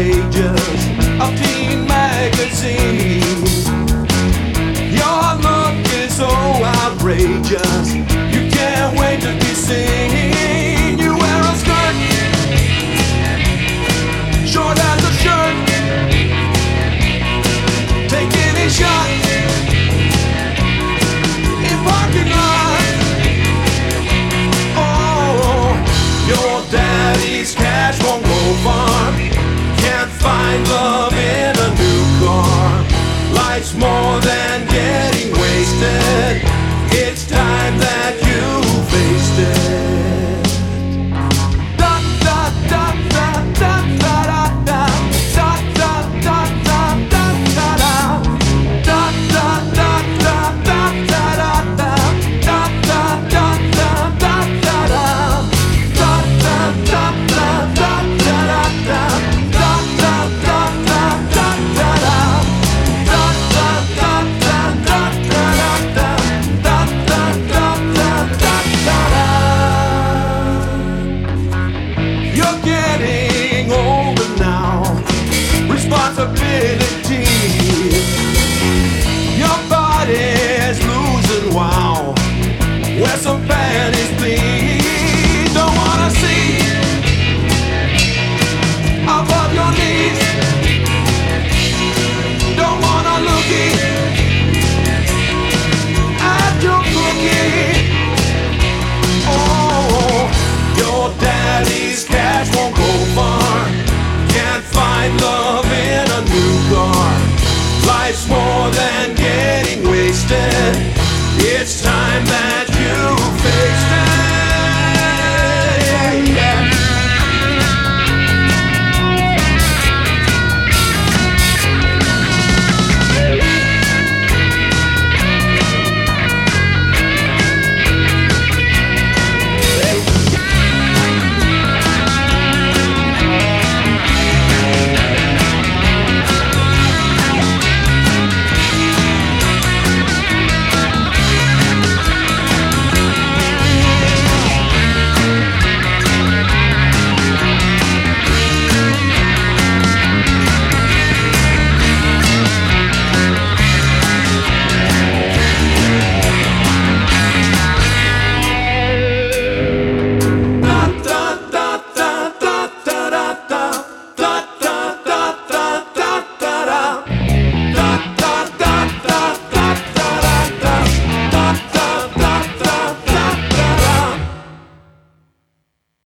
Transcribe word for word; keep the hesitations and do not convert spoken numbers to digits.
pages of Teen Magazine. Your look is so outrageous, you can't wait to be seen. You wear a skirt, short as a shirt, take any shot in parking lot. Oh, your daddy's cash won't go far, can't find love in a new car. Life's more than getting wasted, it's time that you